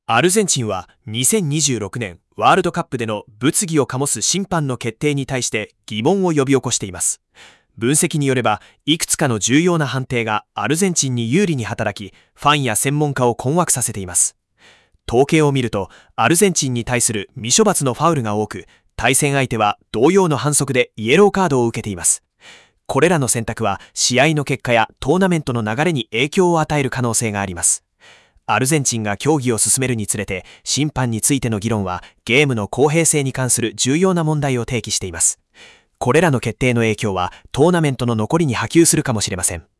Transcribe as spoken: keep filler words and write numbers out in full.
アルゼンチンはにせんにじゅうろくねんワールドカップでの物議を醸す審判の決定に対して疑問を呼び起こしています。分析によれば、いくつかの重要な判定がアルゼンチンに有利に働き、ファンや専門家を困惑させています。統計を見ると、アルゼンチンに対する未処罰のファウルが多く、対戦相手は同様の反則でイエローカードを受けています。これらの選択は試合の結果やトーナメントの流れに影響を与える可能性があります。アルゼンチンが競技を進めるにつれて、審判についての議論はゲームの公平性に関する重要な問題を提起しています。これらの決定の影響はトーナメントの残りに波及するかもしれません。